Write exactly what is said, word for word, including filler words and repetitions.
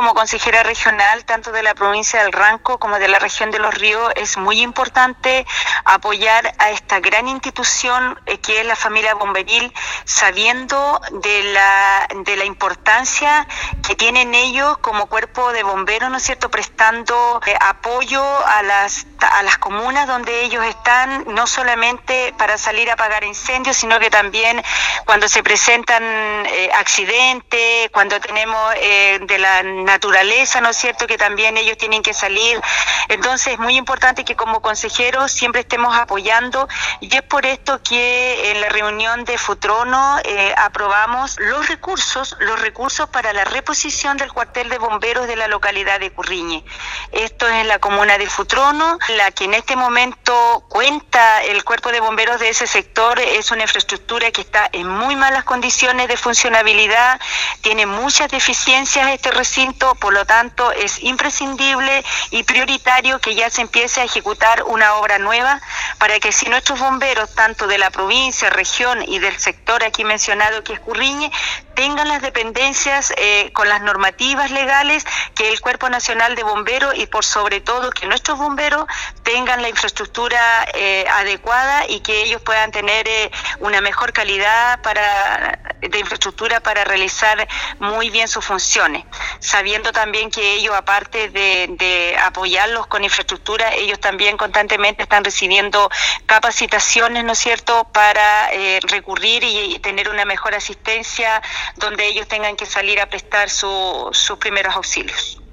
como consejera regional, tanto de la provincia del Ranco como de la región de Los Ríos, es muy importante apoyar a esta gran institución eh, que es la familia bomberil, sabiendo de la, de la importancia que tienen ellos como cuerpo de bomberos, ¿no es cierto?, prestando eh, apoyo a las, a las comunas donde ellos están, no solamente para salir a apagar incendios, sino que también cuando se presentan eh, accidentes, cuando tenemos eh, de la naturaleza, ¿no es cierto?, que también ellos tienen que salir. Entonces es muy importante que como consejeros siempre estemos apoyando, y es por esto que en la reunión de Futrono eh, aprobamos los recursos, los recursos para la reposición del cuartel de bomberos de la localidad de Curriñe. Esto es en la comuna de Futrono, la que en este momento cuenta el cuerpo de bomberos de ese sector. Es una infraestructura que está en muy malas condiciones de funcionabilidad, tiene muchas deficiencias este recinto, por lo tanto es imprescindible y prioritario que ya se empiece a ejecutar una obra nueva para que si nuestros bomberos, tanto de la provincia, región y del sector aquí mencionado que es Curriñe, tengan las dependencias eh, con las normativas legales que el Cuerpo Nacional de Bomberos, y por sobre todo que nuestros bomberos tengan la infraestructura eh, adecuada y que ellos puedan tener eh, una mejor calidad para, de infraestructura para realizar muy bien sus funciones, sabiendo también que ellos, aparte de, de apoyarlos con infraestructura, ellos también constantemente están recibiendo capacitaciones, ¿no es cierto?, para eh, recurrir y, y tener una mejor asistencia donde ellos tengan que salir a prestar su, sus primeros auxilios.